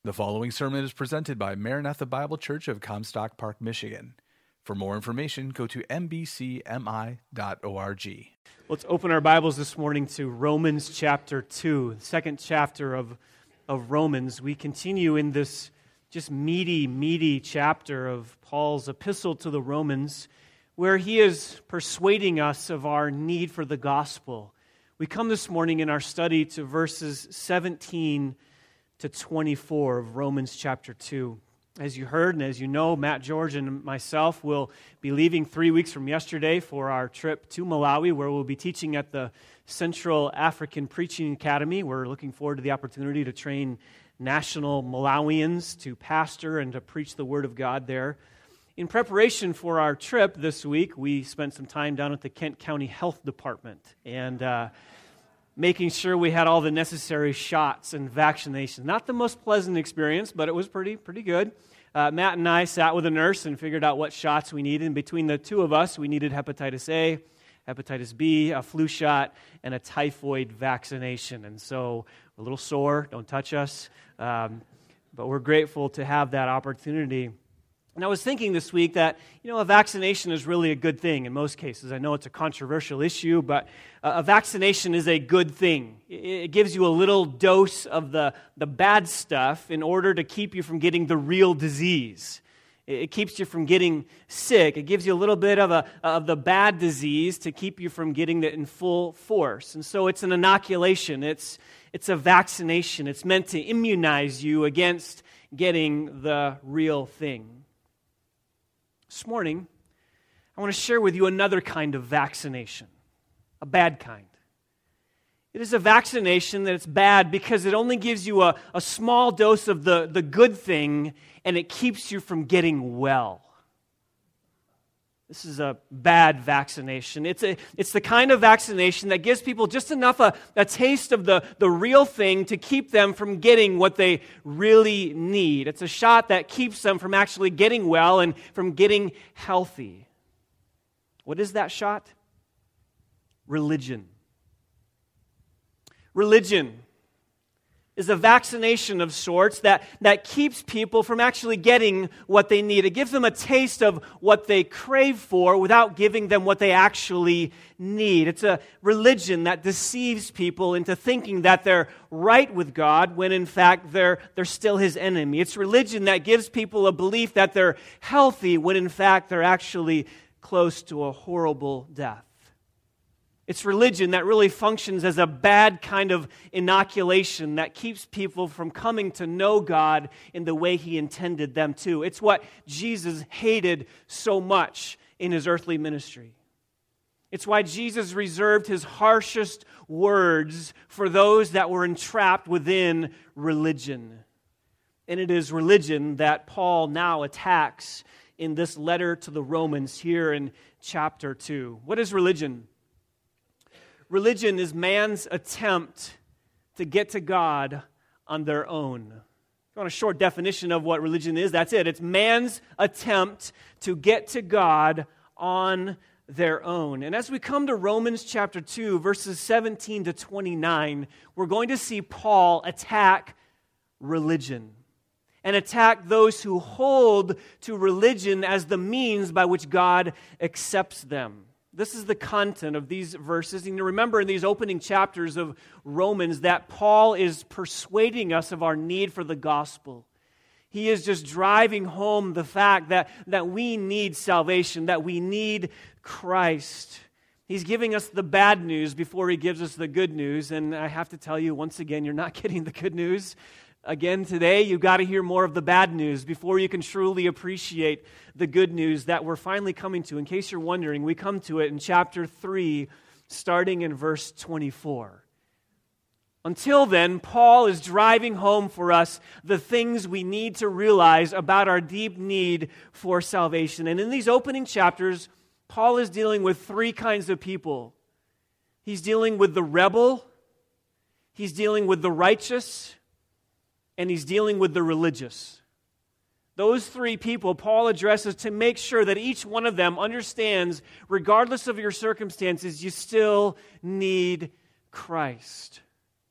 The following sermon is presented by Maranatha Bible Church of Comstock Park, Michigan. For more information, go to mbcmi.org. Let's open our Bibles this morning to Romans chapter 2, the second chapter of Romans. We continue in this just meaty chapter of Paul's epistle to the Romans, where he is persuading us of our need for the gospel. We come this morning in our study to verses 17 to 24 of Romans chapter 2. As you heard and as you know, Matt George and myself will be leaving 3 weeks from yesterday for our trip to Malawi, where we'll be teaching at the Central African Preaching Academy. We're looking forward to the opportunity to train national Malawians to pastor and to preach the Word of God there. In preparation for our trip this week, we spent some time down at the Kent County Health Department and making sure we had all the necessary shots and vaccinations. Not the most pleasant experience, but it was pretty good. Matt and I sat with a nurse and figured out what shots we needed. And between the two of us, we needed hepatitis A, hepatitis B, a flu shot, and a typhoid vaccination. And so we're a little sore, don't touch us. But we're grateful to have that opportunity. And I was thinking this week that, a vaccination is really a good thing in most cases. I know it's a controversial issue, but a vaccination is a good thing. It gives you a little dose of the bad stuff in order to keep you from getting the real disease. It keeps you from getting sick. It gives you a little bit of the bad disease to keep you from getting it in full force. And so it's an inoculation. It's a vaccination. It's meant to immunize you against getting the real thing. This morning, I want to share with you another kind of vaccination, a bad kind. It is a vaccination that's bad because it only gives you a small dose of the good thing, and it keeps you from getting well. This is a bad vaccination. It's the kind of vaccination that gives people just enough a taste of the real thing to keep them from getting what they really need. It's a shot that keeps them from actually getting well and from getting healthy. What is that shot? Religion. Religion is a vaccination of sorts that keeps people from actually getting what they need. It gives them a taste of what they crave for without giving them what they actually need. It's a religion that deceives people into thinking that they're right with God when in fact they're still His enemy. It's religion that gives people a belief that they're healthy when in fact they're actually close to a horrible death. It's religion that really functions as a bad kind of inoculation that keeps people from coming to know God in the way He intended them to. It's what Jesus hated so much in His earthly ministry. It's why Jesus reserved His harshest words for those that were entrapped within religion. And it is religion that Paul now attacks in this letter to the Romans here in chapter 2. What is religion? Religion is man's attempt to get to God on their own. If you want a short definition of what religion is, that's it. It's man's attempt to get to God on their own. And as we come to Romans chapter 2, verses 17 to 29, we're going to see Paul attack religion and attack those who hold to religion as the means by which God accepts them. This is the content of these verses. And you remember in these opening chapters of Romans that Paul is persuading us of our need for the gospel. He is just driving home the fact that we need salvation, that we need Christ. He's giving us the bad news before He gives us the good news. And I have to tell you, once again, you're not getting the good news. Again, today, you've got to hear more of the bad news before you can truly appreciate the good news that we're finally coming to. In case you're wondering, we come to it in chapter 3, starting in verse 24. Until then, Paul is driving home for us the things we need to realize about our deep need for salvation. And in these opening chapters, Paul is dealing with three kinds of people. He's dealing with the rebel, he's dealing with the righteous, and he's dealing with the religious. Those three people Paul addresses to make sure that each one of them understands, regardless of your circumstances, you still need Christ.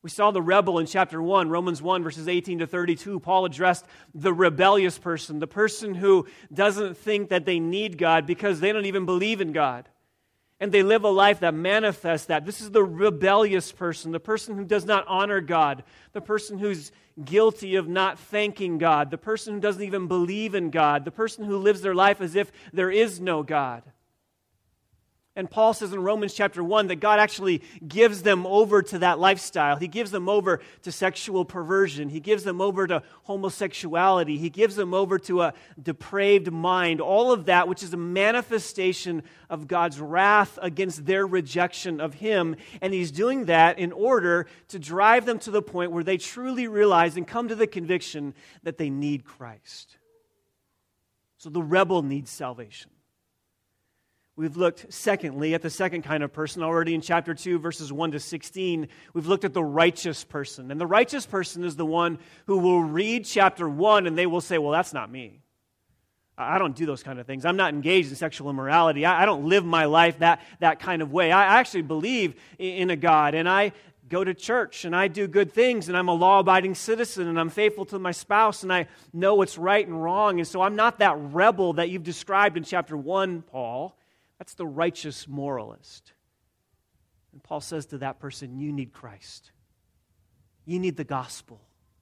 We saw the rebel in chapter 1, Romans 1, verses 18 to 32. Paul addressed the rebellious person, the person who doesn't think that they need God because they don't even believe in God. And they live a life that manifests that. This is the rebellious person, the person who does not honor God, the person who's guilty of not thanking God, the person who doesn't even believe in God, the person who lives their life as if there is no God. And Paul says in Romans chapter 1 that God actually gives them over to that lifestyle. He gives them over to sexual perversion. He gives them over to homosexuality. He gives them over to a depraved mind. All of that, which is a manifestation of God's wrath against their rejection of Him. And He's doing that in order to drive them to the point where they truly realize and come to the conviction that they need Christ. So the rebel needs salvation. We've looked, secondly, at the second kind of person already in chapter 2, verses 1 to 16. We've looked at the righteous person. And the righteous person is the one who will read chapter 1 and they will say, well, that's not me. I don't do those kind of things. I'm not engaged in sexual immorality. I don't live my life that kind of way. I actually believe in a God, and I go to church, and I do good things, and I'm a law-abiding citizen, and I'm faithful to my spouse, and I know what's right and wrong. And so I'm not that rebel that you've described in chapter 1, Paul. That's the righteous moralist. And Paul says to that person, you need Christ. You need the gospel.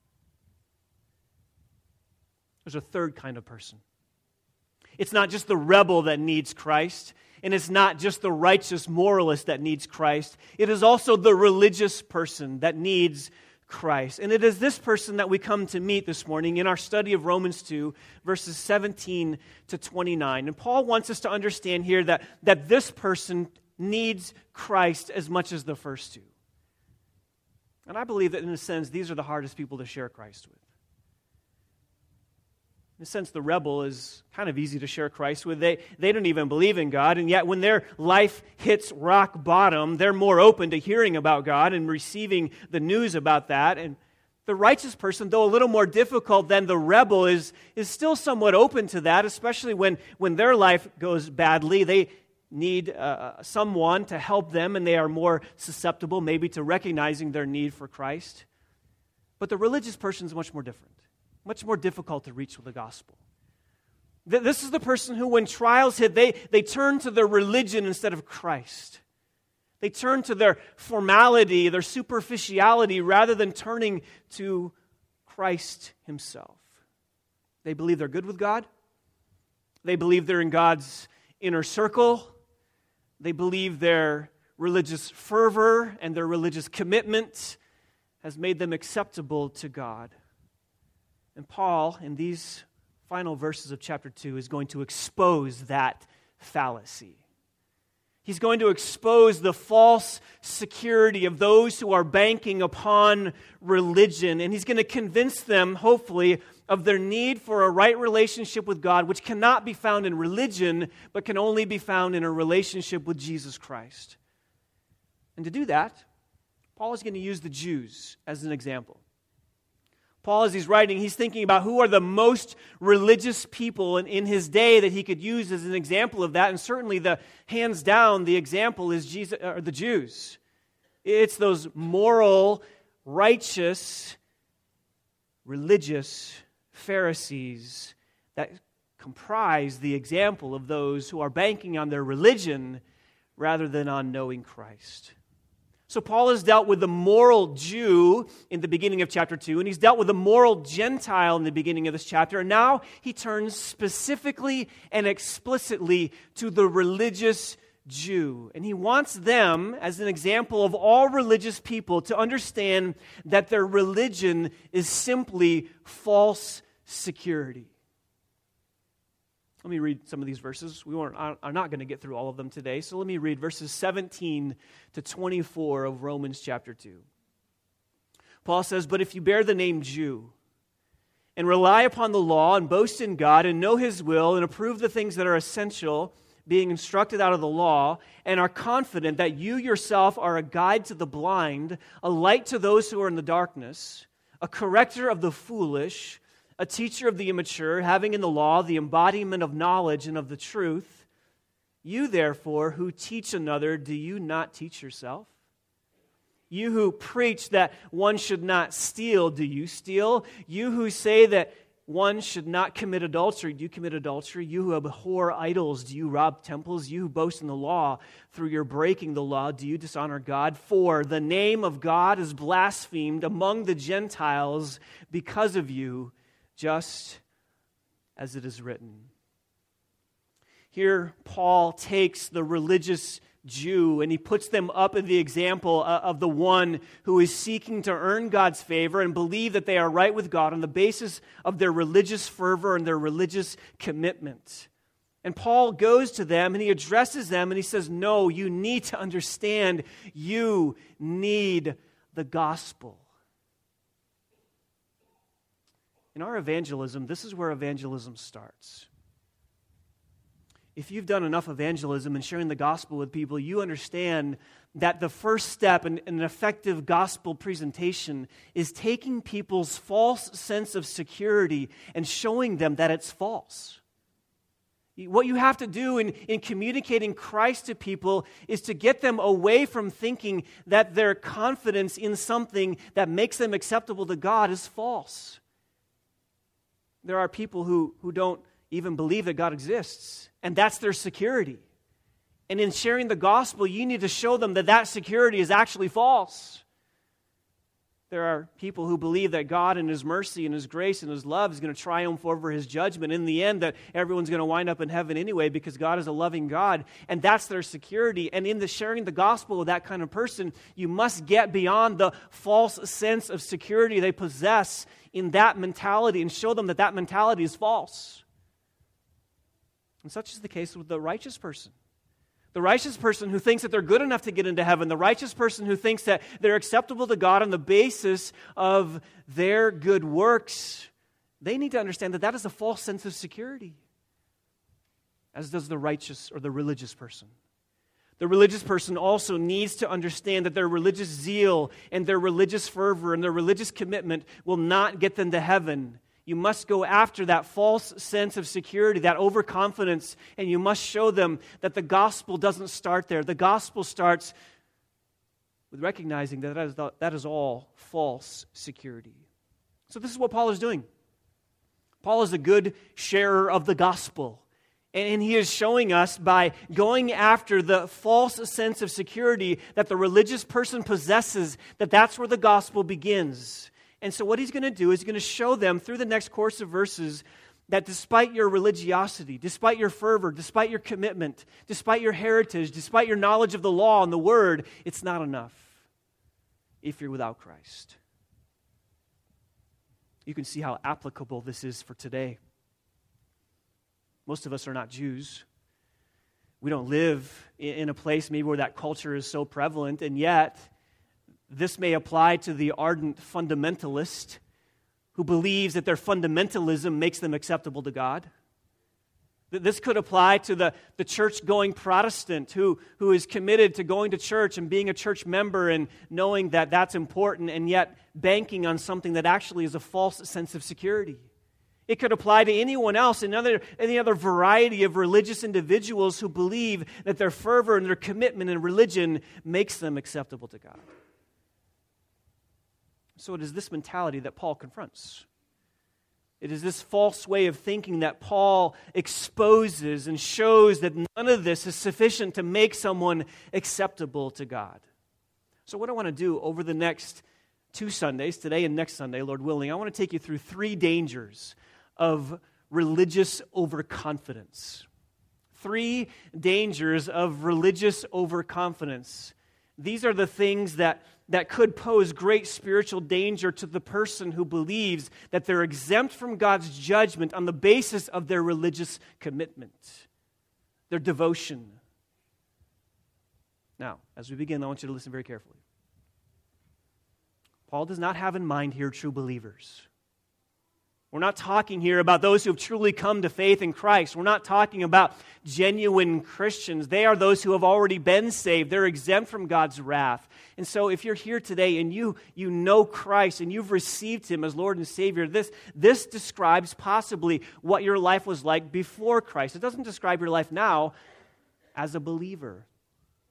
There's a third kind of person. It's not just the rebel that needs Christ, and it's not just the righteous moralist that needs Christ. It is also the religious person that needs Christ. And it is this person that we come to meet this morning in our study of Romans 2, verses 17 to 29. And Paul wants us to understand here that this person needs Christ as much as the first two. And I believe that in a sense, these are the hardest people to share Christ with. In a sense, the rebel is kind of easy to share Christ with. They don't even believe in God, and yet when their life hits rock bottom, they're more open to hearing about God and receiving the news about that. And the righteous person, though a little more difficult than the rebel, is still somewhat open to that, especially when their life goes badly. They need someone to help them, and they are more susceptible maybe to recognizing their need for Christ. But the religious person is much more different. Much more difficult to reach with the gospel. This is the person who, when trials hit, they turn to their religion instead of Christ. They turn to their formality, their superficiality, rather than turning to Christ Himself. They believe they're good with God. They believe they're in God's inner circle. They believe their religious fervor and their religious commitment has made them acceptable to God. And Paul, in these final verses of chapter 2, is going to expose that fallacy. He's going to expose the false security of those who are banking upon religion. And he's going to convince them, hopefully, of their need for a right relationship with God, which cannot be found in religion, but can only be found in a relationship with Jesus Christ. And to do that, Paul is going to use the Jews as an example. Paul, as he's writing, he's thinking about who are the most religious people in his day that he could use as an example of that. And certainly, hands down, the example is the Jews. It's those moral, righteous, religious Pharisees that comprise the example of those who are banking on their religion rather than on knowing Christ. So Paul has dealt with the moral Jew in the beginning of chapter 2, and he's dealt with the moral Gentile in the beginning of this chapter, and now he turns specifically and explicitly to the religious Jew. And he wants them, as an example of all religious people, to understand that their religion is simply false security. Let me read some of these verses. We are not going to get through all of them today, so let me read verses 17 to 24 of Romans chapter 2. Paul says, "But if you bear the name Jew and rely upon the law and boast in God and know His will and approve the things that are essential, being instructed out of the law, and are confident that you yourself are a guide to the blind, a light to those who are in the darkness, a corrector of the foolish, a teacher of the immature, having in the law the embodiment of knowledge and of the truth. You, therefore, who teach another, do you not teach yourself? You who preach that one should not steal, do you steal? You who say that one should not commit adultery, do you commit adultery? You who abhor idols, do you rob temples? You who boast in the law, through your breaking the law, do you dishonor God? For the name of God is blasphemed among the Gentiles because of you, just as it is written. Here, Paul takes the religious Jew and he puts them up in the example of the one who is seeking to earn God's favor and believe that they are right with God on the basis of their religious fervor and their religious commitment. And Paul goes to them and he addresses them and he says, no, you need to understand, you need the gospel. In our evangelism, this is where evangelism starts. If you've done enough evangelism and sharing the gospel with people, you understand that the first step in an effective gospel presentation is taking people's false sense of security and showing them that it's false. What you have to do in communicating Christ to people is to get them away from thinking that their confidence in something that makes them acceptable to God is false. There are people who don't even believe that God exists, and that's their security. And in sharing the gospel, you need to show them that that security is actually false. There are people who believe that God in His mercy and His grace and His love is going to triumph over His judgment. In the end, that everyone's going to wind up in heaven anyway because God is a loving God, and that's their security. And in the sharing the gospel with that kind of person, you must get beyond the false sense of security they possess in that mentality and show them that that mentality is false. And such is the case with the righteous person. The righteous person who thinks that they're good enough to get into heaven, the righteous person who thinks that they're acceptable to God on the basis of their good works, they need to understand that that is a false sense of security, as does the righteous or the religious person. The religious person also needs to understand that their religious zeal and their religious fervor and their religious commitment will not get them to heaven. You must go after that false sense of security, that overconfidence, and you must show them that the gospel doesn't start there. The gospel starts with recognizing that that is all false security. So this is what Paul is doing. Paul is a good sharer of the gospel. And he is showing us by going after the false sense of security that the religious person possesses, that that's where the gospel begins. And so what he's going to do is he's going to show them through the next course of verses that despite your religiosity, despite your fervor, despite your commitment, despite your heritage, despite your knowledge of the law and the word, it's not enough if you're without Christ. You can see how applicable this is for today. Most of us are not Jews. We don't live in a place maybe where that culture is so prevalent, and yet this may apply to the ardent fundamentalist who believes that their fundamentalism makes them acceptable to God. This could apply to the church-going Protestant who is committed to going to church and being a church member and knowing that that's important and yet banking on something that actually is a false sense of security. It could apply to anyone else, any other variety of religious individuals who believe that their fervor and their commitment in religion makes them acceptable to God. So it is this mentality that Paul confronts. It is this false way of thinking that Paul exposes and shows that none of this is sufficient to make someone acceptable to God. So what I want to do over the next 2 Sundays, today and next Sunday, Lord willing, I want to take you through 3 dangers of religious overconfidence. 3 dangers of religious overconfidence. These are the things that could pose great spiritual danger to the person who believes that they're exempt from God's judgment on the basis of their religious commitment, their devotion. Now, as we begin, I want you to listen very carefully. Paul does not have in mind here true believers. We're not talking here about those who have truly come to faith in Christ. We're not talking about genuine Christians. They are those who have already been saved. They're exempt from God's wrath. And so if you're here today and you know Christ and you've received Him as Lord and Savior, this describes possibly what your life was like before Christ. It doesn't describe your life now as a believer.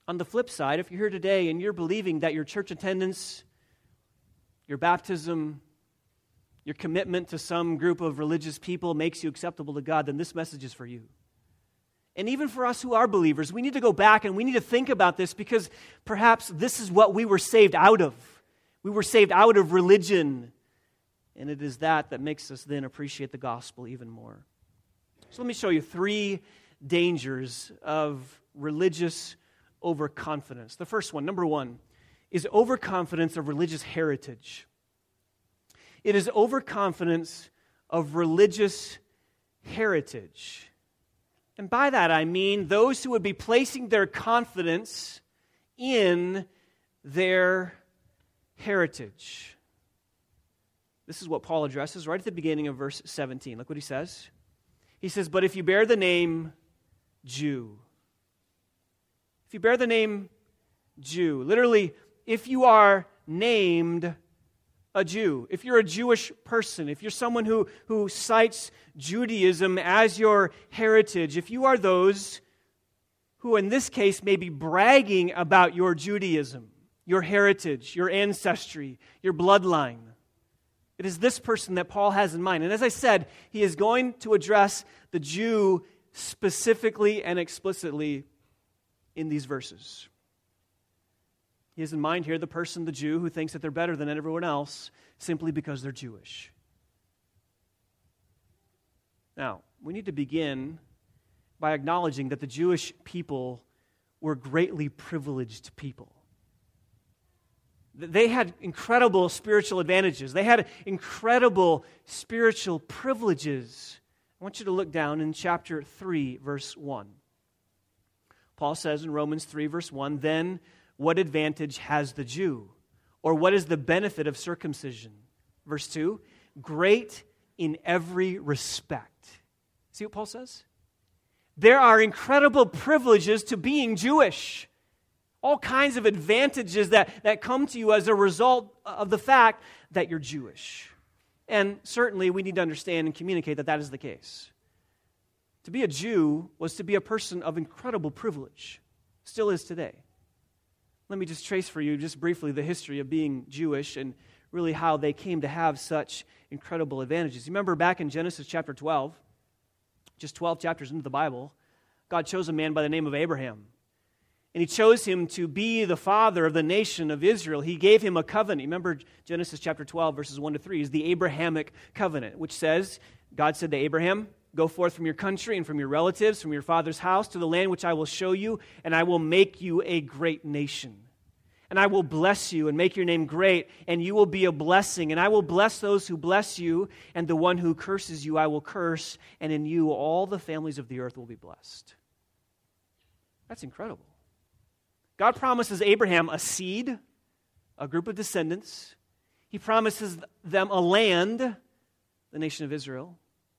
On the flip side, if you're here today and you're believing that your church attendance, your baptism, your commitment to some group of religious people makes you acceptable to God, then this message is for you. And even for us who are believers, we need to go back and we need to think about this, because perhaps this is what we were saved out of. We were saved out of religion. And it is that makes us then appreciate the gospel even more. So let me show you 3 dangers of religious overconfidence. The first one, number 1, is overconfidence of religious heritage. It is overconfidence of religious heritage. And by that I mean those who would be placing their confidence in their heritage. This is what Paul addresses right at the beginning of verse 17. Look what he says. He says, "But if you bear the name Jew," if you bear the name Jew, literally, if you are named a Jew, if you're a Jewish person, if you're someone who cites Judaism as your heritage, if you are those who in this case may be bragging about your Judaism, your heritage, your ancestry, your bloodline, it is this person that Paul has in mind. And as I said, he is going to address the Jew specifically and explicitly in these verses. He has in mind here the person, the Jew, who thinks that they're better than everyone else simply because they're Jewish. Now, we need to begin by acknowledging that the Jewish people were greatly privileged people. They had incredible spiritual advantages. They had incredible spiritual privileges. I want you to look down in chapter 3, verse 1. Paul says in Romans 3, verse 1, "Then what advantage has the Jew? Or what is the benefit of circumcision?" Verse 2, "Great in every respect." See what Paul says? There are incredible privileges to being Jewish. All kinds of advantages that come to you as a result of the fact that you're Jewish. And certainly we need to understand and communicate that is the case. To be a Jew was to be a person of incredible privilege. Still is today. Let me just trace for you just briefly the history of being Jewish and really how they came to have such incredible advantages. You remember back in Genesis chapter 12, just 12 chapters into the Bible, God chose a man by the name of Abraham. And he chose him to be the father of the nation of Israel. He gave him a covenant. Remember Genesis chapter 12, verses 1 to 3 is the Abrahamic covenant, which says, God said to Abraham, "Go forth from your country and from your relatives, from your father's house, to the land which I will show you, and I will make you a great nation. And I will bless you and make your name great, and you will be a blessing. And I will bless those who bless you, and the one who curses you I will curse, and in you all the families of the earth will be blessed." That's incredible. God promises Abraham a seed, a group of descendants. He promises them a land, the nation of Israel,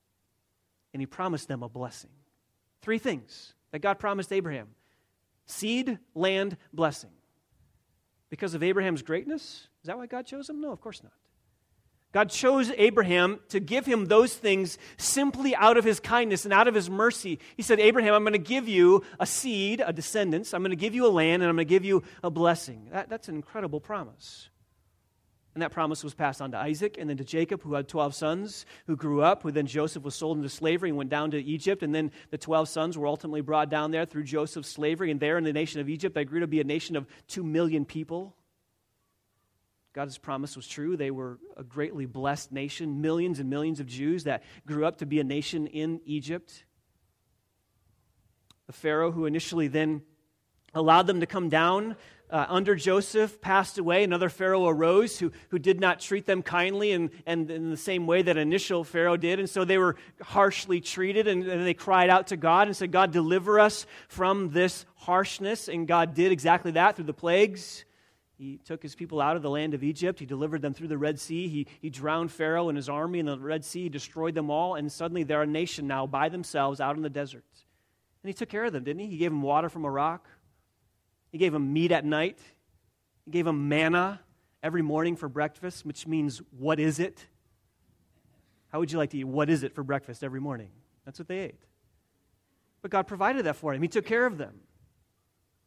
and he promised them a blessing. 3 things that God promised Abraham: seed, land, blessing. Because of Abraham's greatness? Is that why God chose him? No, of course not. God chose Abraham to give him those things simply out of his kindness and out of his mercy. He said, "Abraham, I'm going to give you a seed, a descendants. I'm going to give you a land, and I'm going to give you a blessing." That's an incredible promise. And that promise was passed on to Isaac and then to Jacob, who had 12 sons who grew up, who then Joseph was sold into slavery and went down to Egypt. And then the 12 sons were ultimately brought down there through Joseph's slavery. And there in the nation of Egypt, they grew to be a nation of 2 million people. God's promise was true. They were a greatly blessed nation, millions and millions of Jews that grew up to be a nation in Egypt. The Pharaoh who initially then allowed them to come down under Joseph passed away. Another Pharaoh arose who did not treat them kindly and in the same way that initial Pharaoh did. And so they were harshly treated, and they cried out to God and said, "God, deliver us from this harshness." And God did exactly that through the plagues. He took his people out of the land of Egypt. He delivered them through the Red Sea. He drowned Pharaoh and his army in the Red Sea. He destroyed them all. And suddenly they're a nation now by themselves out in the desert. And he took care of them, didn't he? He gave them water from a rock. He gave them meat at night. He gave them manna every morning for breakfast, which means, what is it? How would you like to eat what is it for breakfast every morning? That's what they ate. But God provided that for them. He took care of them.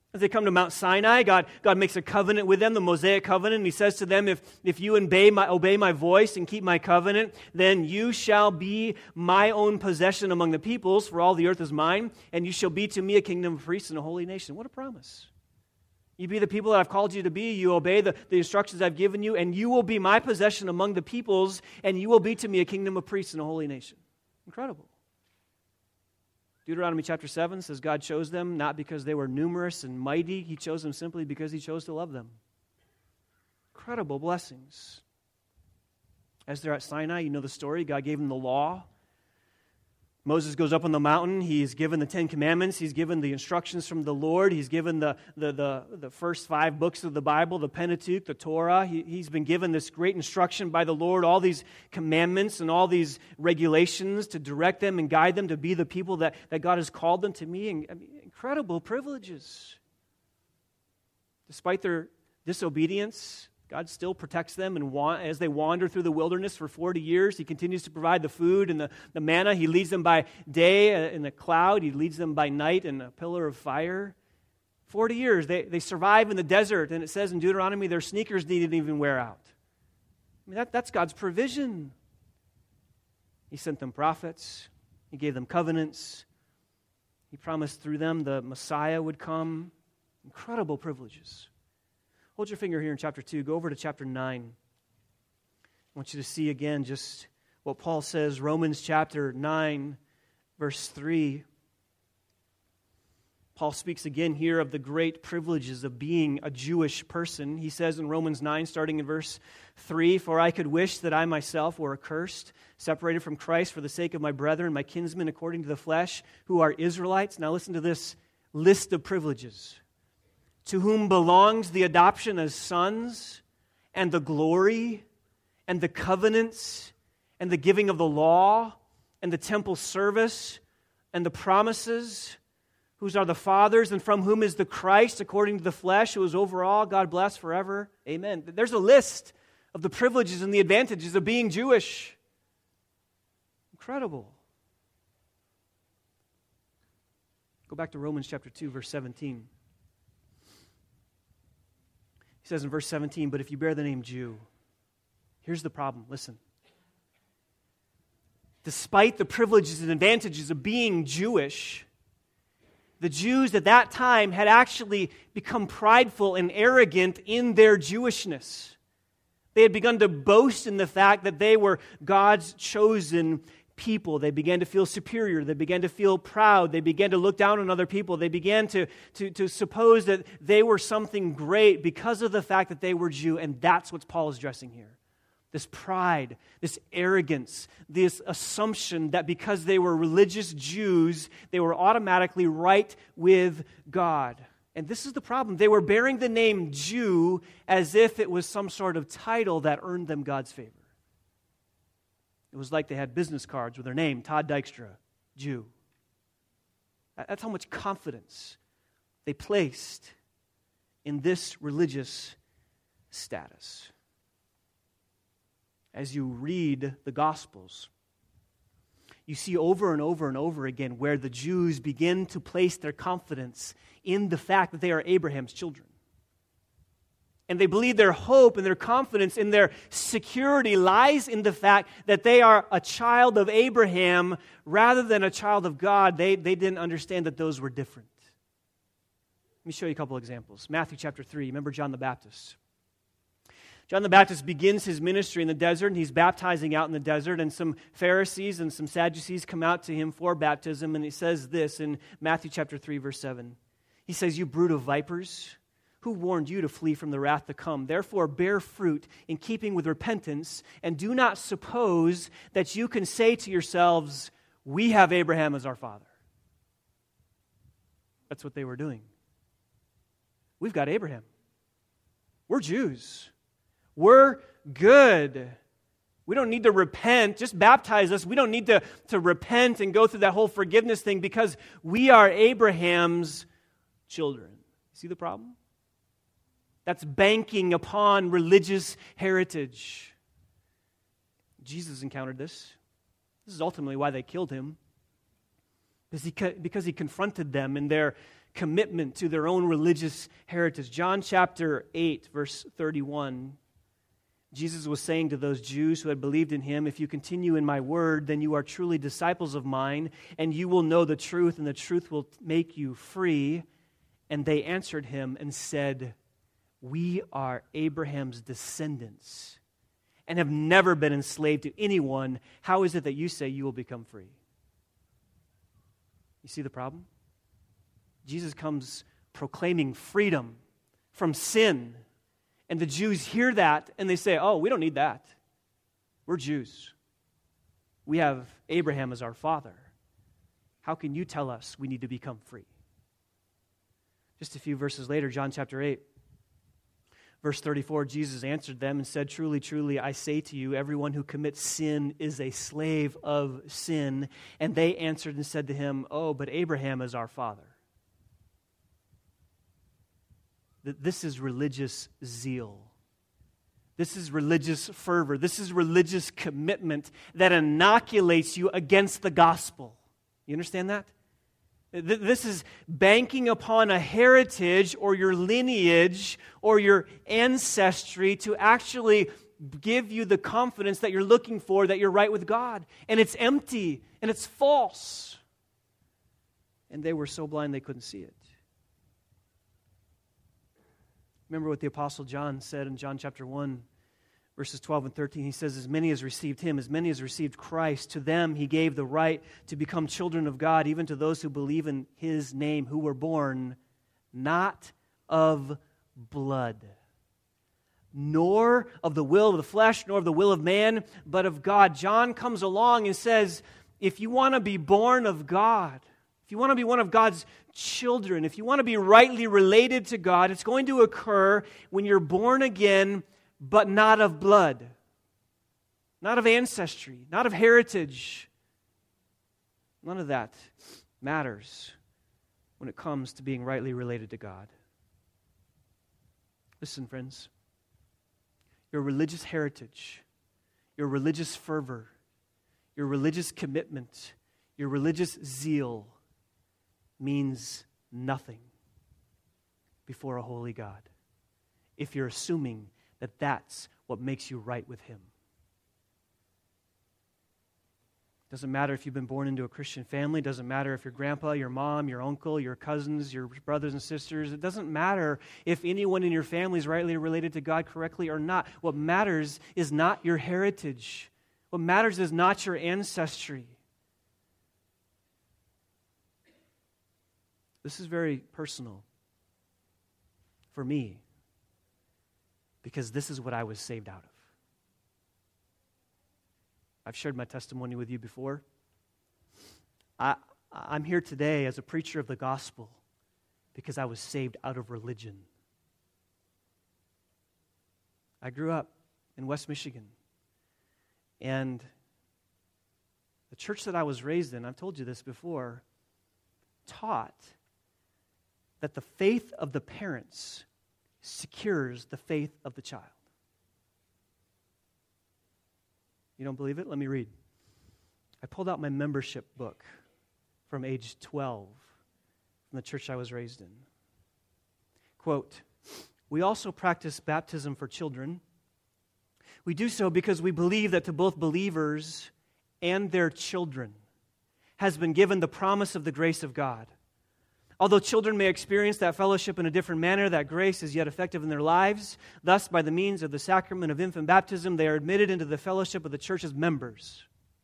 As they come to Mount Sinai, God makes a covenant with them, the Mosaic covenant, and he says to them, if you obey my voice and keep my covenant, then you shall be my own possession among the peoples, for all the earth is mine, and you shall be to me a kingdom of priests and a holy nation. What a promise. You be the people that I've called you to be, you obey the instructions I've given you, and you will be my possession among the peoples, and you will be to me a kingdom of priests and a holy nation. Incredible. Deuteronomy chapter 7 says God chose them not because they were numerous and mighty. He chose them simply because he chose to love them. Incredible blessings. As they're at Sinai, you know the story. God gave them the law. Moses goes up on the mountain. He's given the Ten Commandments. He's given the instructions from the Lord. He's given the first 5 books of the Bible, the Pentateuch, the Torah. He's been given this great instruction by the Lord, all these commandments and all these regulations to direct them and guide them to be the people that God has called them to be. Incredible privileges. Despite their disobedience, God still protects them, and as they wander through the wilderness for 40 years, he continues to provide the food and the manna. He leads them by day in a cloud. He leads them by night in a pillar of fire. 40 years. They survive in the desert, and it says in Deuteronomy their sneakers didn't even wear out. I mean, that's God's provision. He sent them prophets. He gave them covenants. He promised through them the Messiah would come. Incredible privileges. Hold your finger here in chapter 2. Go over to chapter 9. I want you to see again just what Paul says. Romans chapter 9, verse 3. Paul speaks again here of the great privileges of being a Jewish person. He says in Romans 9, starting in verse 3, "For I could wish that I myself were accursed, separated from Christ for the sake of my brethren, my kinsmen according to the flesh, who are Israelites." Now listen to this list of privileges. "To whom belongs the adoption as sons, and the glory, and the covenants, and the giving of the law, and the temple service, and the promises, whose are the fathers, and from whom is the Christ, according to the flesh, who is over all, God bless forever. Amen." There's a list of the privileges and the advantages of being Jewish. Incredible. Go back to Romans chapter 2, verse 17. He says in verse 17, "But if you bear the name Jew," here's the problem, listen. Despite the privileges and advantages of being Jewish, the Jews at that time had actually become prideful and arrogant in their Jewishness. They had begun to boast in the fact that they were God's chosen people. They began to feel superior. They began to feel proud. They began to look down on other people. They began to suppose that they were something great because of the fact that they were Jew, and that's what Paul is addressing here. This pride, this arrogance, this assumption that because they were religious Jews, they were automatically right with God. And this is the problem. They were bearing the name Jew as if it was some sort of title that earned them God's favor. It was like they had business cards with their name, Todd Dykstra, Jew. That's how much confidence they placed in this religious status. As you read the Gospels, you see over and over and over again where the Jews begin to place their confidence in the fact that they are Abraham's children. And they believe their hope and their confidence and their security lies in the fact that they are a child of Abraham rather than a child of God. They didn't understand that those were different. Let me show you a couple examples. Matthew chapter 3, remember John the Baptist? John the Baptist begins his ministry in the desert, and he's baptizing out in the desert, and some Pharisees and some Sadducees come out to him for baptism, and he says this in Matthew chapter 3, verse 7. He says, "You brood of vipers, who warned you to flee from the wrath to come? Therefore bear fruit in keeping with repentance, and do not suppose that you can say to yourselves, 'We have Abraham as our father.'" That's what they were doing. We've got Abraham. We're Jews. We're good. We don't need to repent. Just baptize us. We don't need to repent and go through that whole forgiveness thing because we are Abraham's children. See the problem? That's banking upon religious heritage. Jesus encountered this. This is ultimately why they killed him. Because he confronted them in their commitment to their own religious heritage. John chapter 8, verse 31. Jesus was saying to those Jews who had believed in him, "If you continue in my word, then you are truly disciples of mine, and you will know the truth, and the truth will make you free." And they answered him and said, "We are Abraham's descendants and have never been enslaved to anyone. How is it that you say you will become free?" You see the problem? Jesus comes proclaiming freedom from sin. And the Jews hear that and they say, "Oh, we don't need that. We're Jews. We have Abraham as our father. How can you tell us we need to become free?" Just a few verses later, John chapter 8, verse 34, Jesus answered them and said, "Truly, truly, I say to you, everyone who commits sin is a slave of sin." And they answered and said to him, "Oh, but Abraham is our father." This is religious zeal. This is religious fervor. This is religious commitment that inoculates you against the gospel. You understand that? This is banking upon a heritage or your lineage or your ancestry to actually give you the confidence that you're looking for, that you're right with God. And it's empty and it's false. And they were so blind they couldn't see it. Remember what the Apostle John said in John chapter 1, verses 12 and 13. He says, "As many as received him, as many as received Christ, to them he gave the right to become children of God, even to those who believe in his name, who were born not of blood, nor of the will of the flesh, nor of the will of man, but of God." John comes along and says, if you want to be born of God, if you want to be one of God's children, if you want to be rightly related to God, it's going to occur when you're born again, but not of blood, not of ancestry, not of heritage. None of that matters when it comes to being rightly related to God. Listen, friends, your religious heritage, your religious fervor, your religious commitment, your religious zeal means nothing before a holy God if you're assuming that that's what makes you right with him. Doesn't matter if you've been born into a Christian family. Doesn't matter if your grandpa, your mom, your uncle, your cousins, your brothers and sisters. It doesn't matter if anyone in your family is rightly related to God correctly or not. What matters is not your heritage. What matters is not your ancestry. This is very personal for me because this is what I was saved out of. I've shared my testimony with you before. I'm here today as a preacher of the gospel because I was saved out of religion. I grew up in West Michigan, and the church that I was raised in, I've told you this before, taught that the faith of the parents secures the faith of the child. You don't believe it? Let me read. I pulled out my membership book from age 12 from the church I was raised in. Quote, "We also practice baptism for children. We do so because we believe that to both believers and their children has been given the promise of the grace of God. Although children may experience that fellowship in a different manner, that grace is yet effective in their lives. Thus, by the means of the sacrament of infant baptism, they are admitted into the fellowship of the church as members.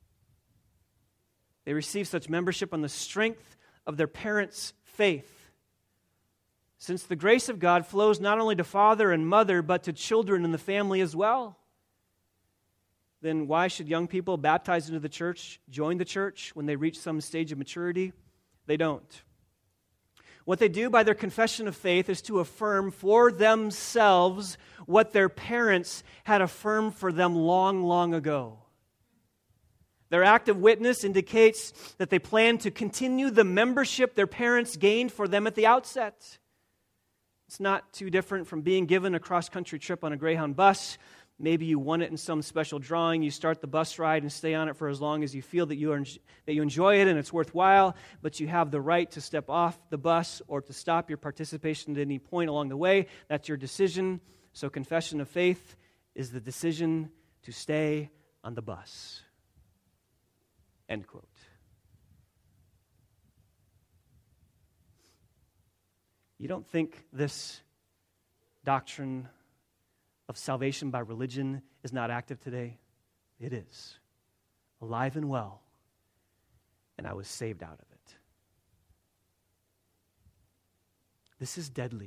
They receive such membership on the strength of their parents' faith. Since the grace of God flows not only to father and mother, but to children in the family as well. Then why should young people baptized into the church join the church when they reach some stage of maturity? They don't. What they do by their confession of faith is to affirm for themselves what their parents had affirmed for them long, long ago. Their act of witness indicates that they plan to continue the membership their parents gained for them at the outset. It's not too different from being given a cross-country trip on a Greyhound bus. Maybe you won it in some special drawing. You start the bus ride and stay on it for as long as you feel that you enjoy it and it's worthwhile, but you have the right to step off the bus or to stop your participation at any point along the way. That's your decision. So confession of faith is the decision to stay on the bus. End quote. You don't think this doctrine of salvation by religion is not active today? It is. Alive and well. And I was saved out of it. This is deadly.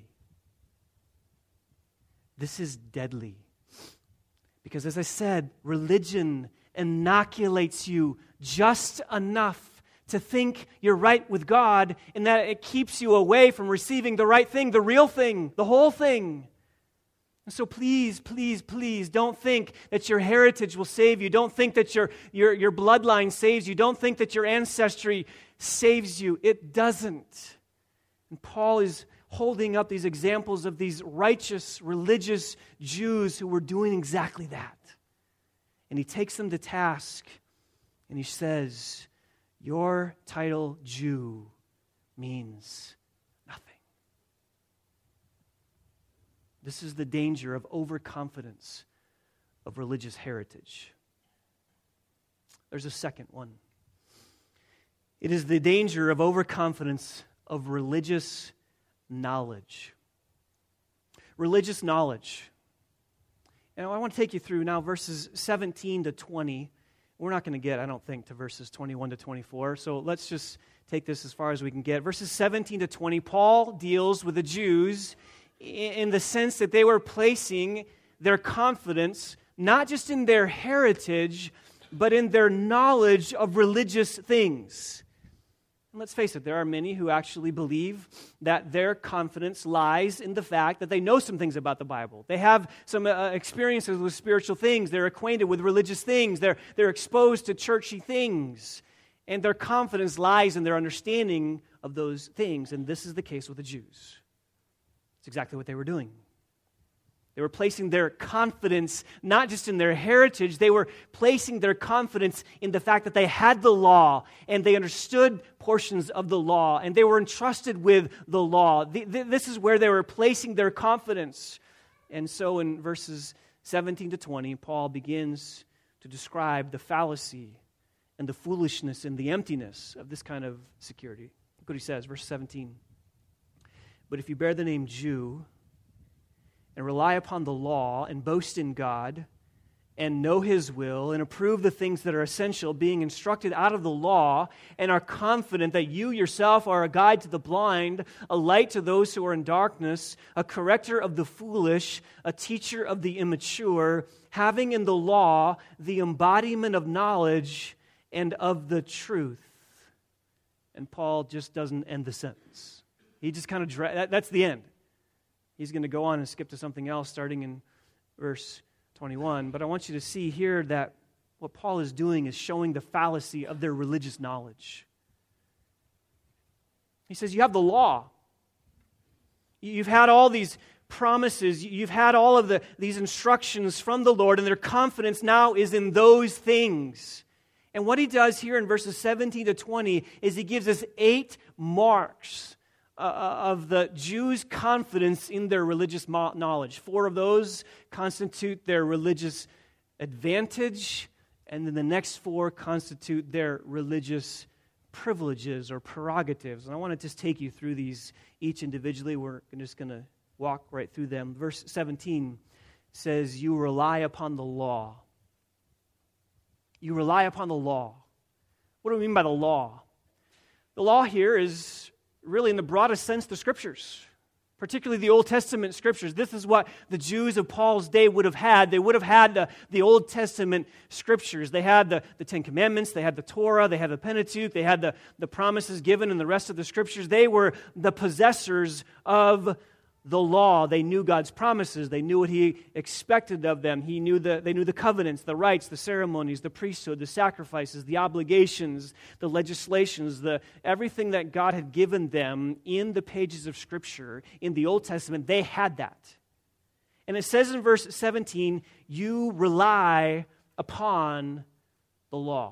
This is deadly. Because as I said, religion inoculates you just enough to think you're right with God, and that it keeps you away from receiving the right thing, the real thing, the whole thing. And so please, please, please don't think that your heritage will save you. Don't think that your bloodline saves you. Don't think that your ancestry saves you. It doesn't. And Paul is holding up these examples of these righteous, religious Jews who were doing exactly that. And he takes them to task, and he says, your title Jew means nothing. This is the danger of overconfidence of religious heritage. There's a second one. It is the danger of overconfidence of religious knowledge. Religious knowledge. And I want to take you through now verses 17 to 20. We're not going to get, I don't think, to verses 21 to 24. So let's just take this as far as we can get. Verses 17 to 20, Paul deals with the Jews in the sense that they were placing their confidence not just in their heritage, but in their knowledge of religious things. And let's face it, there are many who actually believe that their confidence lies in the fact that they know some things about the Bible. They have some experiences with spiritual things. They're acquainted with religious things. They're exposed to churchy things. And their confidence lies in their understanding of those things. And this is the case with the Jews. It's exactly what they were doing. They were placing their confidence not just in their heritage, they were placing their confidence in the fact that they had the law and they understood portions of the law and they were entrusted with the law. This is where they were placing their confidence. And so in verses 17 to 20, Paul begins to describe the fallacy and the foolishness and the emptiness of this kind of security. Look what he says, verse 17. But if you bear the name Jew and rely upon the law and boast in God and know His will and approve the things that are essential, being instructed out of the law, and are confident that you yourself are a guide to the blind, a light to those who are in darkness, a corrector of the foolish, a teacher of the immature, having in the law the embodiment of knowledge and of the truth. And Paul just doesn't end the sentence. He just kind of, that's the end. He's going to go on and skip to something else starting in verse 21. But I want you to see here that what Paul is doing is showing the fallacy of their religious knowledge. He says, you have the law. You've had all these promises. You've had all of these instructions from the Lord, and their confidence now is in those things. And what he does here in verses 17 to 20 is he gives us 8 marks of the Jews' confidence in their religious knowledge. 4 of those constitute their religious advantage, and then the next 4 constitute their religious privileges or prerogatives. And I want to just take you through these each individually. We're just going to walk right through them. Verse 17 says, you rely upon the law. You rely upon the law. What do we mean by the law? The law here is really in the broadest sense the Scriptures, particularly the Old Testament Scriptures. This is what the Jews of Paul's day would have had. They would have had the Old Testament Scriptures. They had the Ten Commandments, they had the Torah, they had the Pentateuch, they had the promises given in the rest of the Scriptures. They were the possessors of the law. They knew God's promises. They knew what He expected of them. They knew the covenants, the rites, the ceremonies, the priesthood, the sacrifices, the obligations, the legislations, everything that God had given them in the pages of Scripture in the Old Testament. They had that. And it says in verse 17, you rely upon the law.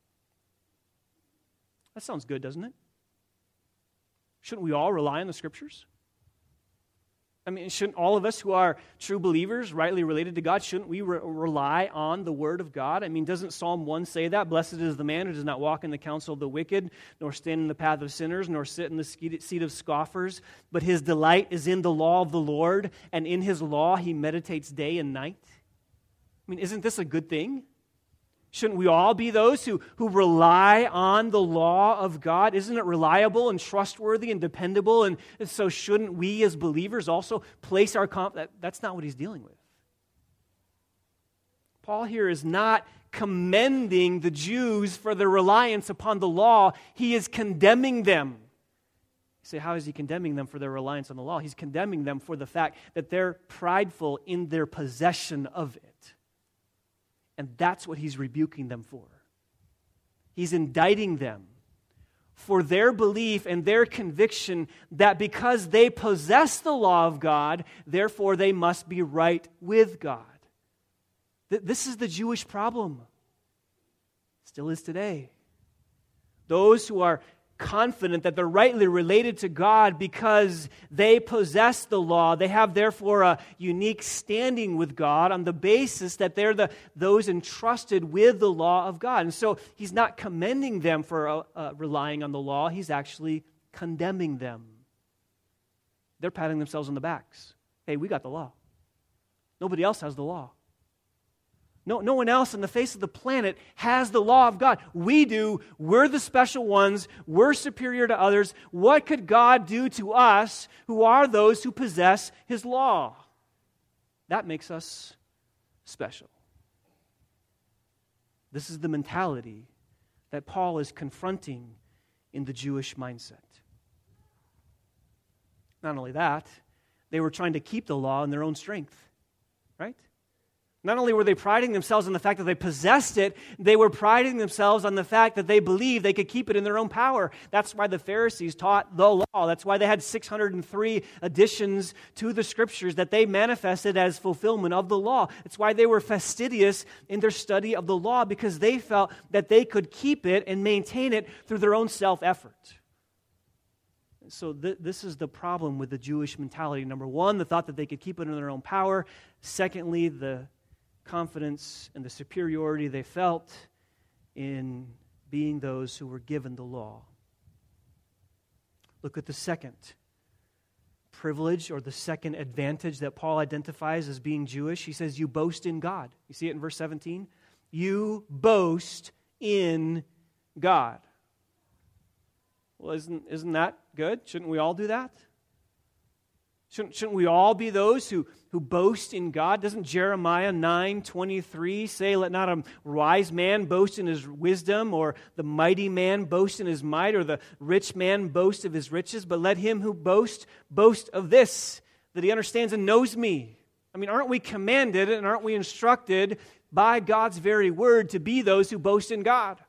That sounds good, doesn't it? Shouldn't we all rely on the Scriptures? I mean, shouldn't all of us who are true believers, rightly related to God, shouldn't we rely on the Word of God? I mean, doesn't Psalm 1 say that? Blessed is the man who does not walk in the counsel of the wicked, nor stand in the path of sinners, nor sit in the seat of scoffers, but his delight is in the law of the Lord, and in his law he meditates day and night. I mean, isn't this a good thing? Shouldn't we all be those who rely on the law of God? Isn't it reliable and trustworthy and dependable? And so shouldn't we as believers also place our confidence? That's not what he's dealing with. Paul here is not commending the Jews for their reliance upon the law. He is condemning them. You say, how is he condemning them for their reliance on the law? He's condemning them for the fact that they're prideful in their possession of it. And that's what he's rebuking them for. He's indicting them for their belief and their conviction that because they possess the law of God, therefore they must be right with God. This is the Jewish problem. Still is today. Those who are confident that they're rightly related to God because they possess the law. They have, therefore, a unique standing with God on the basis that they're those entrusted with the law of God. And so he's not commending them for relying on the law. He's actually condemning them. They're patting themselves on the backs. Hey, we got the law. Nobody else has the law. No one else on the face of the planet has the law of God. We do. We're the special ones. We're superior to others. What could God do to us who are those who possess His law? That makes us special. This is the mentality that Paul is confronting in the Jewish mindset. Not only that, they were trying to keep the law in their own strength, right? Not only were they priding themselves on the fact that they possessed it, they were priding themselves on the fact that they believed they could keep it in their own power. That's why the Pharisees taught the law. That's why they had 603 additions to the Scriptures that they manifested as fulfillment of the law. It's why they were fastidious in their study of the law, because they felt that they could keep it and maintain it through their own self-effort. So this is the problem with the Jewish mentality. Number one, the thought that they could keep it in their own power. Secondly, the confidence and the superiority they felt in being those who were given the law. Look at the second privilege or the second advantage that Paul identifies as being Jewish. He says, you boast in God. You see it in verse 17? You boast in God. Well, isn't that good? Shouldn't we all do that? Shouldn't we all be those who boast in God? Doesn't Jeremiah 9:23 say, let not a wise man boast in his wisdom, or the mighty man boast in his might, or the rich man boast of his riches, but let him who boast of this, that he understands and knows me. I mean, aren't we commanded and aren't we instructed by God's very word to be those who boast in God?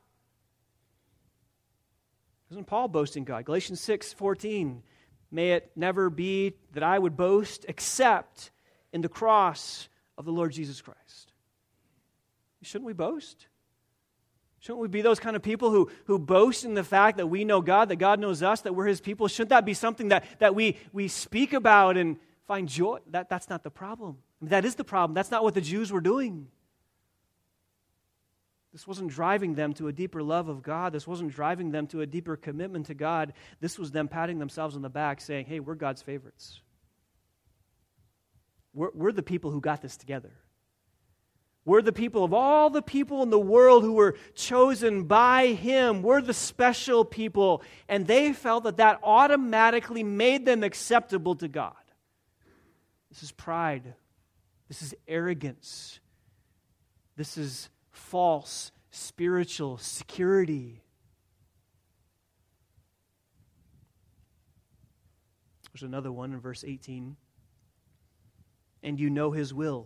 Doesn't Paul boast in God? Galatians 6:14. May it never be that I would boast except in the cross of the Lord Jesus Christ. Shouldn't we boast? Shouldn't we be those kind of people who boast in the fact that we know God, that God knows us, that we're His people? Shouldn't that be something that we speak about and find joy? That's not the problem. I mean, that is the problem. That's not what the Jews were doing. This wasn't driving them to a deeper love of God. This wasn't driving them to a deeper commitment to God. This was them patting themselves on the back saying, hey, we're God's favorites. We're the people who got this together. We're the people of all the people in the world who were chosen by Him. We're the special people. And they felt that automatically made them acceptable to God. This is pride. This is arrogance. This is false spiritual security. There's another one in verse 18. And you know His will.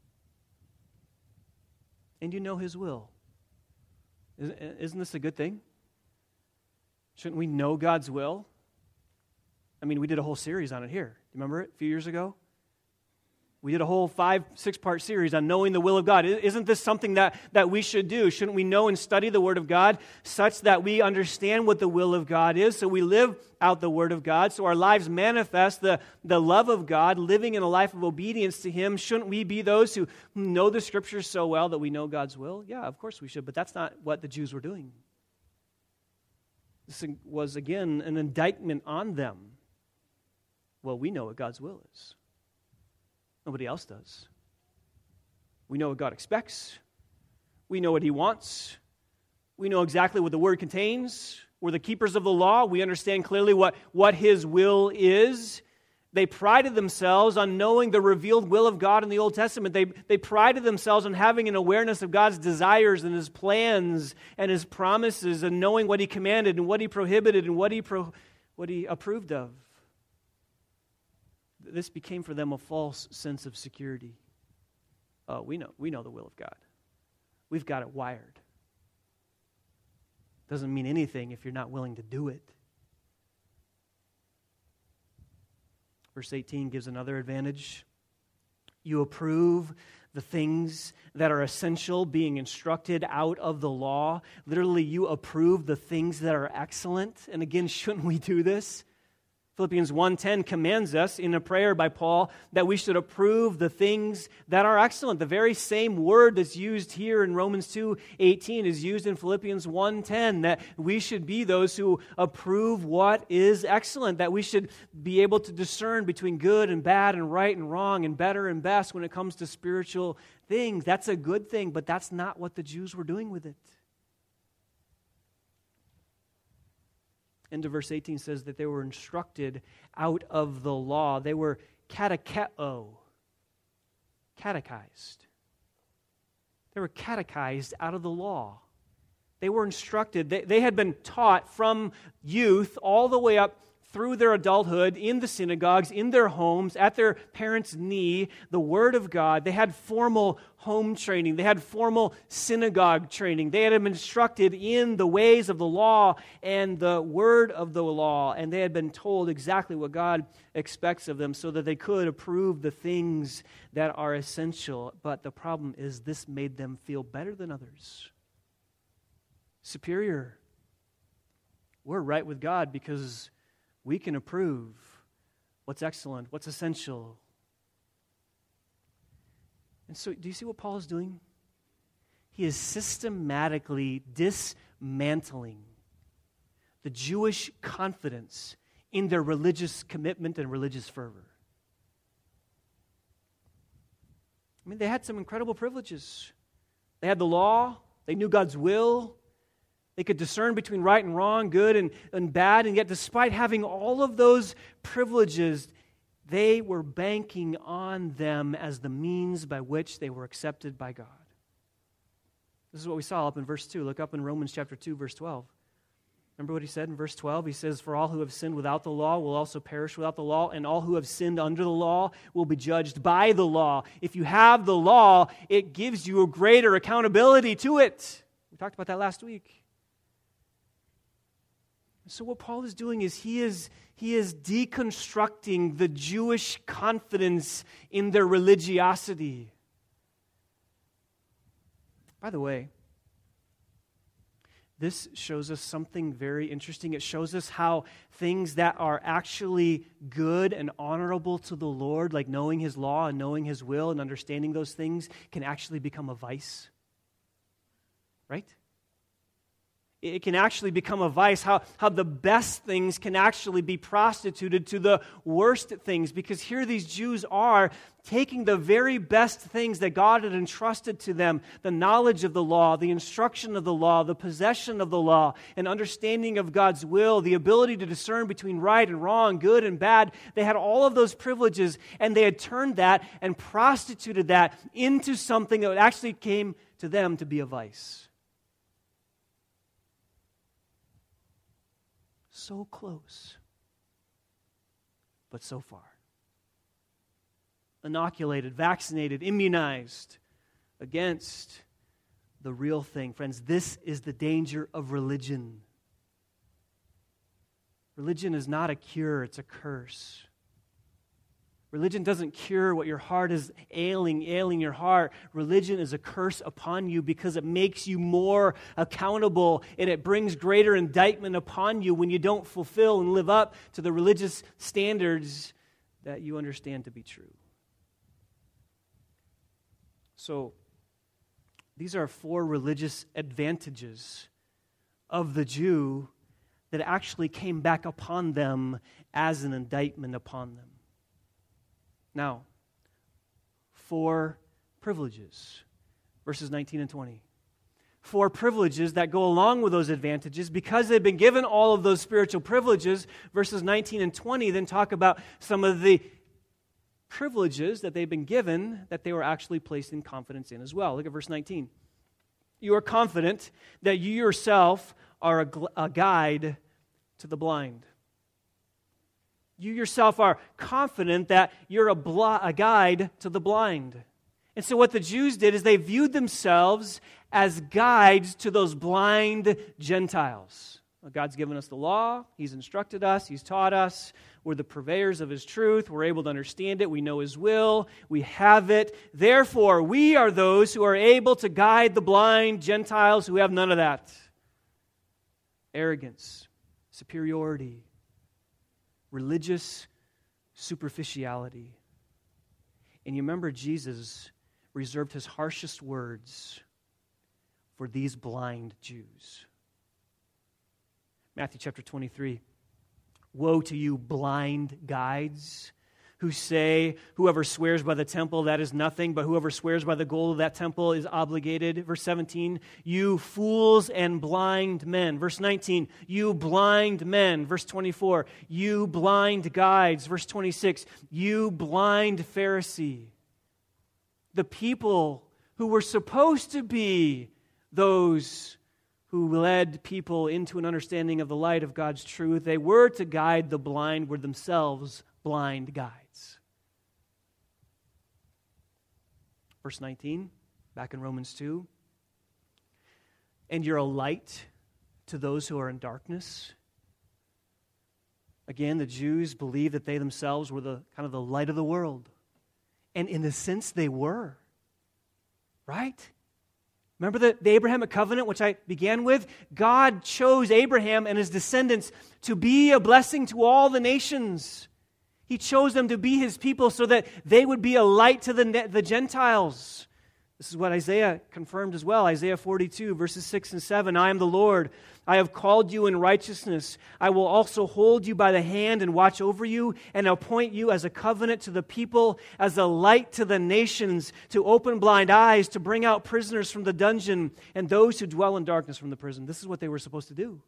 And you know His will. Isn't this a good thing? Shouldn't we know God's will? I mean, we did a whole series on it here. Remember it a few years ago? We did a whole 5-6-part series on knowing the will of God. Isn't this something that we should do? Shouldn't we know and study the Word of God such that we understand what the will of God is, so we live out the Word of God, so our lives manifest the love of God, living in a life of obedience to Him? Shouldn't we be those who know the Scriptures so well that we know God's will? Yeah, of course we should, but that's not what the Jews were doing. This was, again, an indictment on them. Well, we know what God's will is. Nobody else does. We know what God expects. We know what He wants. We know exactly what the Word contains. We're the keepers of the law. We understand clearly what His will is. They prided themselves on knowing the revealed will of God in the Old Testament. They prided themselves on having an awareness of God's desires and His plans and His promises, and knowing what He commanded and what He prohibited and what He approved of. This became for them a false sense of security. We know the will of God. We've got it wired. Doesn't mean anything if you're not willing to do it. Verse 18 gives another advantage. You approve the things that are essential, being instructed out of the law. Literally, you approve the things that are excellent. And again, shouldn't we do this? Philippians 1:10 commands us in a prayer by Paul that we should approve the things that are excellent. The very same word that's used here in Romans 2:18 is used in Philippians 1:10, that we should be those who approve what is excellent, that we should be able to discern between good and bad and right and wrong and better and best when it comes to spiritual things. That's a good thing, but that's not what the Jews were doing with it. Into verse 18 says that they were instructed out of the law. They were catechized. They were catechized out of the law. They were instructed. They had been taught from youth all the way up through their adulthood in the synagogues, in their homes, at their parents' knee, the Word of God. They had formal home training. They had formal synagogue training. They had been instructed in the ways of the law and the Word of the law, and they had been told exactly what God expects of them so that they could approve the things that are essential. But the problem is this made them feel better than others, superior. We're right with God because we can approve what's excellent, what's essential. And so, do you see what Paul is doing? He is systematically dismantling the Jewish confidence in their religious commitment and religious fervor. I mean, they had some incredible privileges. They had the law, they knew God's will, they could discern between right and wrong, good and bad, and yet despite having all of those privileges, they were banking on them as the means by which they were accepted by God. This is what we saw up in verse 2. Look up in Romans chapter 2, verse 12. Remember what he said in verse 12? He says, "For all who have sinned without the law will also perish without the law, and all who have sinned under the law will be judged by the law." If you have the law, it gives you a greater accountability to it. We talked about that last week. So what Paul is doing is he is deconstructing the Jewish confidence in their religiosity. By the way, this shows us something very interesting. It shows us how things that are actually good and honorable to the Lord, like knowing His law and knowing His will and understanding those things, can actually become a vice. Right? It can actually become a vice, how the best things can actually be prostituted to the worst things. Because here these Jews are taking the very best things that God had entrusted to them, the knowledge of the law, the instruction of the law, the possession of the law, an understanding of God's will, the ability to discern between right and wrong, good and bad. They had all of those privileges, and they had turned that and prostituted that into something that actually came to them to be a vice. So close, but so far. Inoculated, vaccinated, immunized against the real thing. Friends, this is the danger of religion. Religion is not a cure, it's a curse. Religion doesn't cure what your heart is ailing your heart. Religion is a curse upon you because it makes you more accountable, and it brings greater indictment upon you when you don't fulfill and live up to the religious standards that you understand to be true. So, these are 4 religious advantages of the Jew that actually came back upon them as an indictment upon them. Now, 4 privileges, verses 19 and 20. 4 privileges that go along with those advantages because they've been given all of those spiritual privileges. Verses 19 and 20 then talk about some of the privileges that they've been given that they were actually placed in confidence in as well. Look at verse 19. You are confident that you yourself are a guide to the blind. You yourself are confident that you're a guide to the blind. And so what the Jews did is they viewed themselves as guides to those blind Gentiles. God's given us the law. He's instructed us. He's taught us. We're the purveyors of His truth. We're able to understand it. We know His will. We have it. Therefore, we are those who are able to guide the blind Gentiles who have none of that. Arrogance, superiority, religious superficiality. And you remember Jesus reserved His harshest words for these blind Jews. Matthew chapter 23. Woe to you, blind guides, who say, whoever swears by the temple, that is nothing, but whoever swears by the gold of that temple is obligated. Verse 17, you fools and blind men. Verse 19, you blind men. Verse 24, you blind guides. Verse 26, you blind Pharisee. The people who were supposed to be those who led people into an understanding of the light of God's truth, they were to guide the blind, were themselves blind guides. Verse 19, back in Romans 2. And you're a light to those who are in darkness. Again, the Jews believed that they themselves were the kind of the light of the world. And in a sense, they were. Right? Remember the Abrahamic covenant, which I began with? God chose Abraham and his descendants to be a blessing to all the nations. He chose them to be His people so that they would be a light to the Gentiles. This is what Isaiah confirmed as well. Isaiah 42, verses 6 and 7. I am the Lord. I have called you in righteousness. I will also hold you by the hand and watch over you and appoint you as a covenant to the people, as a light to the nations, to open blind eyes, to bring out prisoners from the dungeon and those who dwell in darkness from the prison. This is what they were supposed to do.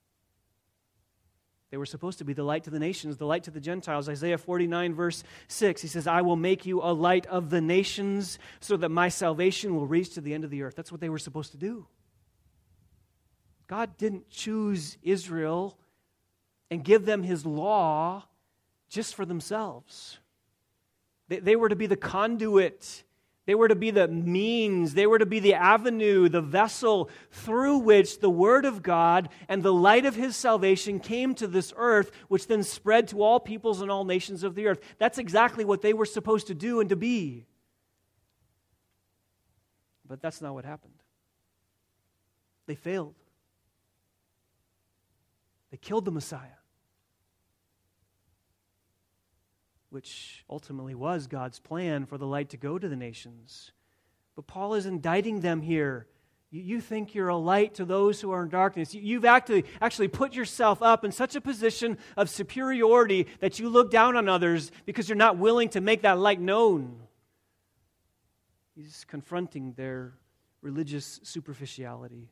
They were supposed to be the light to the nations, the light to the Gentiles. Isaiah 49, verse 6, He says, I will make you a light of the nations so that my salvation will reach to the end of the earth. That's what they were supposed to do. God didn't choose Israel and give them His law just for themselves. They were to be the conduit. They were to be the means. They were to be the avenue, the vessel through which the Word of God and the light of His salvation came to this earth, which then spread to all peoples and all nations of the earth. That's exactly what they were supposed to do and to be. But that's not what happened. They failed. They killed the Messiah, which ultimately was God's plan for the light to go to the nations. But Paul is indicting them here. You think you're a light to those who are in darkness. You've actually put yourself up in such a position of superiority that you look down on others because you're not willing to make that light known. He's confronting their religious superficiality.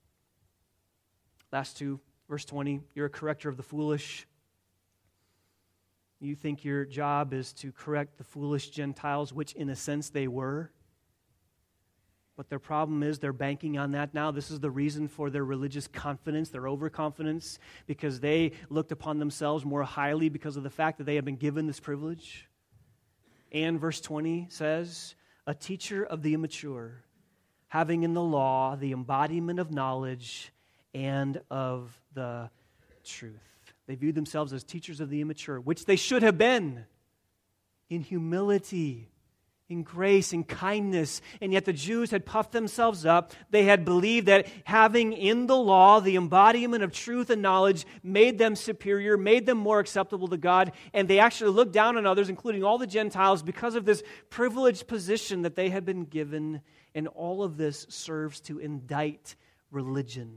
Last two, verse 20, you're a corrector of the foolish. You think your job is to correct the foolish Gentiles, which in a sense they were. But their problem is they're banking on that now. This is the reason for their religious confidence, their overconfidence, because they looked upon themselves more highly because of the fact that they have been given this privilege. And verse 20 says, a teacher of the immature, having in the law the embodiment of knowledge and of the truth. They viewed themselves as teachers of the immature, which they should have been. in humility, in grace, in kindness. And yet the Jews had puffed themselves up. They had believed that having in the law the embodiment of truth and knowledge made them superior, made them more acceptable to God. And they actually looked down on others, including all the Gentiles, because of this privileged position that they had been given. And all of this serves to indict religion.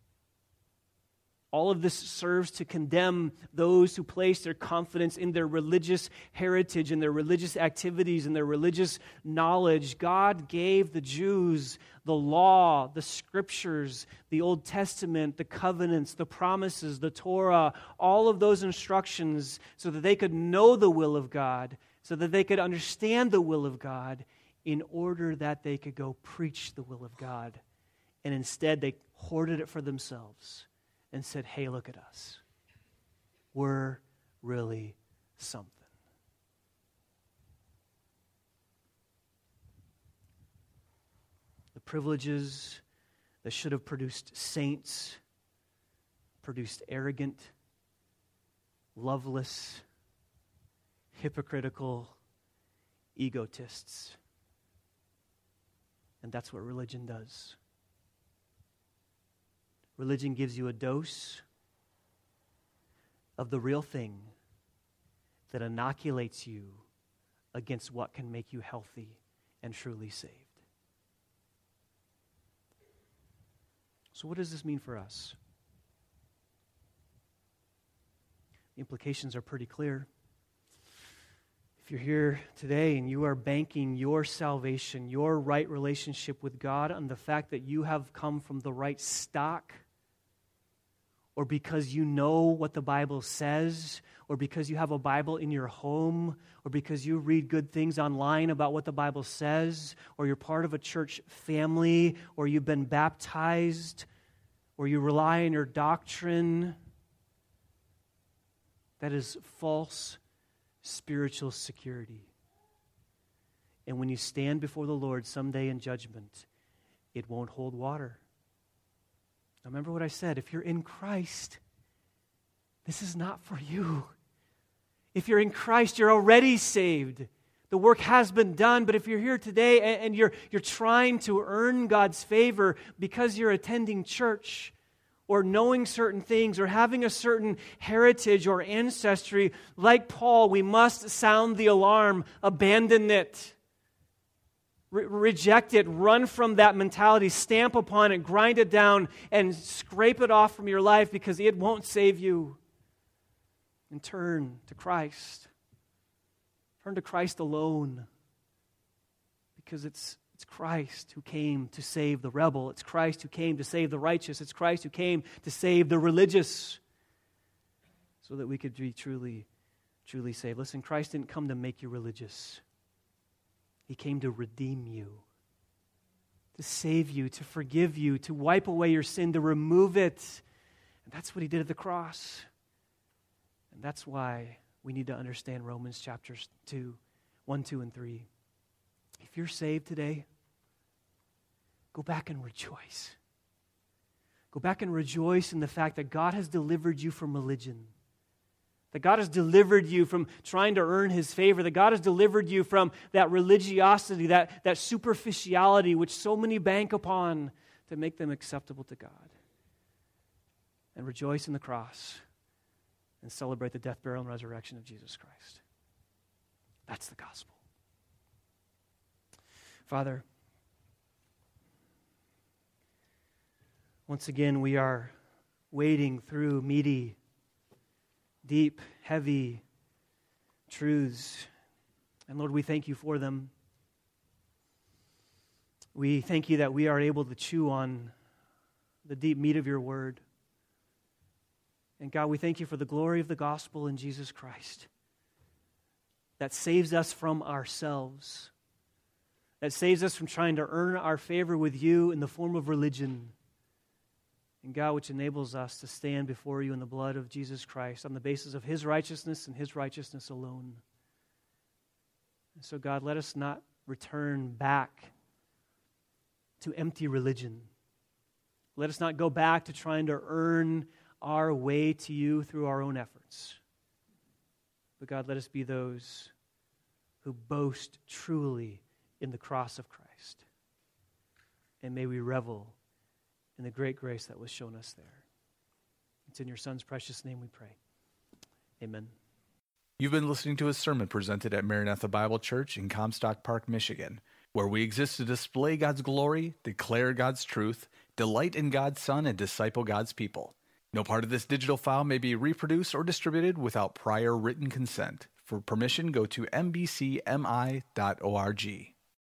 All of this serves to condemn those who place their confidence in their religious heritage, in their religious activities, in their religious knowledge. God gave the Jews the law, the scriptures, the Old Testament, the covenants, the promises, the Torah, all of those instructions so that they could know the will of God, so that they could understand the will of God, in order that they could go preach the will of God. And instead, they hoarded it for themselves and said, hey, look at us. We're really something. The privileges that should have produced saints produced arrogant, loveless, hypocritical egotists. And that's what religion does. Religion gives you a dose of the real thing that inoculates you against what can make you healthy and truly saved. So what does this mean for us? The implications are pretty clear. If you're here today and you are banking your salvation, your right relationship with God on the fact that you have come from the right stock, or because you know what the Bible says, or because you have a Bible in your home, or because you read good things online about what the Bible says, or you're part of a church family, or you've been baptized, or you rely on your doctrine, that is false spiritual security. And when you stand before the Lord someday in judgment, it won't hold water. Now remember what I said, if you're in Christ, this is not for you. If you're in Christ, you're already saved. The work has been done, but if you're here today and you're trying to earn God's favor because you're attending church or knowing certain things or having a certain heritage or ancestry, like Paul, we must sound the alarm, abandon it. Reject it, run from that mentality, stamp upon it, grind it down, and scrape it off from your life because it won't save you. And turn to Christ. Turn to Christ alone. Because it's Christ who came to save the rebel. It's Christ who came to save the righteous. It's Christ who came to save the religious. So that we could be truly, truly saved. Listen, Christ didn't come to make you religious. He came to redeem you, to save you, to forgive you, to wipe away your sin, to remove it. And that's what He did at the cross. And that's why we need to understand Romans chapters 1, 2, and 3. If you're saved today, go back and rejoice. Go back and rejoice in the fact that God has delivered you from religion. That God has delivered you from trying to earn His favor. That God has delivered you from that religiosity, that superficiality which so many bank upon to make them acceptable to God. And rejoice in the cross and celebrate the death, burial, and resurrection of Jesus Christ. That's the gospel. Father, once again we are wading through meaty, deep, heavy truths. And Lord, we thank You for them. We thank You that we are able to chew on the deep meat of Your word. And God, we thank You for the glory of the gospel in Jesus Christ that saves us from ourselves, that saves us from trying to earn our favor with You in the form of religion. And God, which enables us to stand before You in the blood of Jesus Christ on the basis of His righteousness and His righteousness alone. And so God, let us not return back to empty religion. Let us not go back to trying to earn our way to You through our own efforts. But God, let us be those who boast truly in the cross of Christ. And may we revel in the great grace that was shown us there. It's in your Son's precious name we pray. Amen. You've been listening to a sermon presented at Maranatha Bible Church in Comstock Park, Michigan, where we exist to display God's glory, declare God's truth, delight in God's Son, and disciple God's people. No part of this digital file may be reproduced or distributed without prior written consent. For permission, go to mbcmi.org.